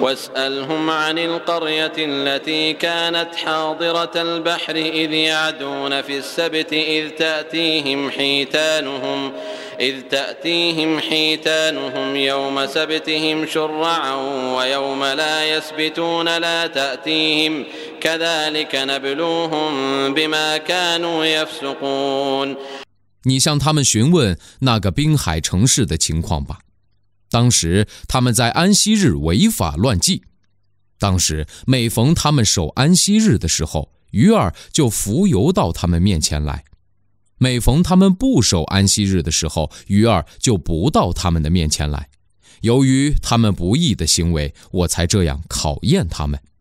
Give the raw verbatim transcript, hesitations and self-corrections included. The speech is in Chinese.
واسألهم عن القرية التي كانت حاضرة البحر إذ يعدون في السبت إذ تأتيهم حيتانهم إذ تأتيهم حيتانهم يوم سبتهم شرعا ويوم لا يسبتون لا تأتيهم كذلك نبلوهم بما كانوا يفسقون。 你向他们询问那个滨海城市的情况吧。当时他们在安息日违法乱纪，当时每逢他们守安息日的时候，鱼儿就浮游到他们面前来；每逢他们不守安息日的时候，鱼儿就不到他们的面前来。由于他们不义的行为，我才这样考验他们。